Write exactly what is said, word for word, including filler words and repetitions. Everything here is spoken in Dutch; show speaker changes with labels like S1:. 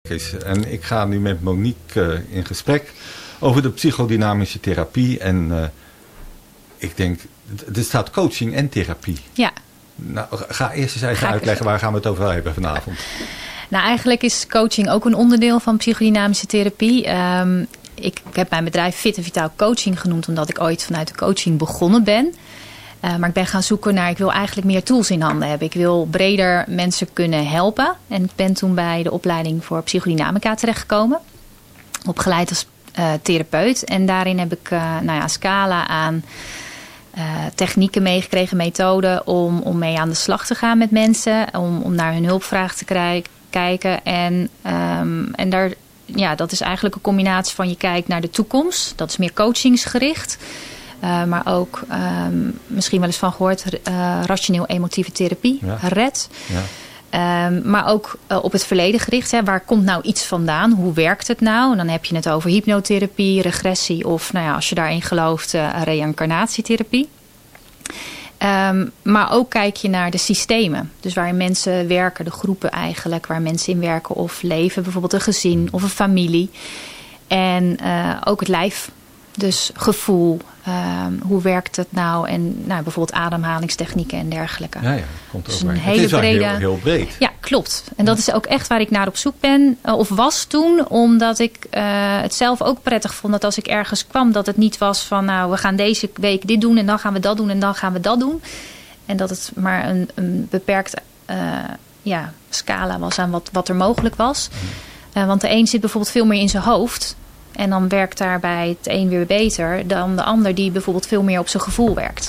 S1: En ik ga nu met Monique uh, in gesprek over de psychodynamische therapie. En uh, ik denk, er staat coaching en therapie.
S2: Ja.
S1: Nou, ga eerst eens even uitleggen, waar gaan we het over hebben vanavond?
S2: Nou, eigenlijk is coaching ook een onderdeel van psychodynamische therapie. Um, ik, ik heb mijn bedrijf Fit en Vitaal Coaching genoemd, omdat ik ooit vanuit de coaching begonnen ben. Uh, maar ik ben gaan zoeken naar, ik wil eigenlijk meer tools in handen hebben. Ik wil breder mensen kunnen helpen. En ik ben toen bij de opleiding voor psychodynamica terechtgekomen. Opgeleid als uh, therapeut. En daarin heb ik uh, nou ja, een scala aan uh, technieken meegekregen, methoden om, om mee aan de slag te gaan met mensen. Om, om naar hun hulpvraag te krijgen, kijken. En, um, en daar, ja, dat is eigenlijk een combinatie van je kijkt naar de toekomst. Dat is meer coachingsgericht. Uh, maar ook, um, misschien wel eens van gehoord, uh, rationeel-emotieve therapie,
S1: ja.
S2: R E T.
S1: Ja.
S2: Um, maar ook uh, op het verleden gericht. Hè. Waar komt nou iets vandaan? Hoe werkt het nou? En dan heb je het over hypnotherapie, regressie of, nou ja, als je daarin gelooft, uh, reïncarnatietherapie. Um, maar ook kijk je naar de systemen. Dus waarin mensen werken, de groepen eigenlijk, waar mensen in werken of leven. Bijvoorbeeld een gezin of een familie. En uh, ook het lijf. Dus gevoel, um, hoe werkt het nou? En nou, bijvoorbeeld ademhalingstechnieken en dergelijke.
S1: Ja, ja, komt
S2: dus
S1: ook
S2: een
S1: bij.
S2: hele
S1: Het is wel
S2: brede,
S1: heel, heel breed.
S2: Ja, klopt. En dat is ook echt waar ik naar op zoek ben. Uh, of was toen, omdat ik uh, het zelf ook prettig vond dat als ik ergens kwam, dat het niet was van, nou, we gaan deze week dit doen en dan gaan we dat doen en dan gaan we dat doen. En dat het maar een, een beperkt uh, ja, scala was aan wat, wat er mogelijk was. Uh, want de een zit bijvoorbeeld veel meer in zijn hoofd. En dan werkt daarbij het een weer beter dan de ander die bijvoorbeeld veel meer op zijn gevoel werkt.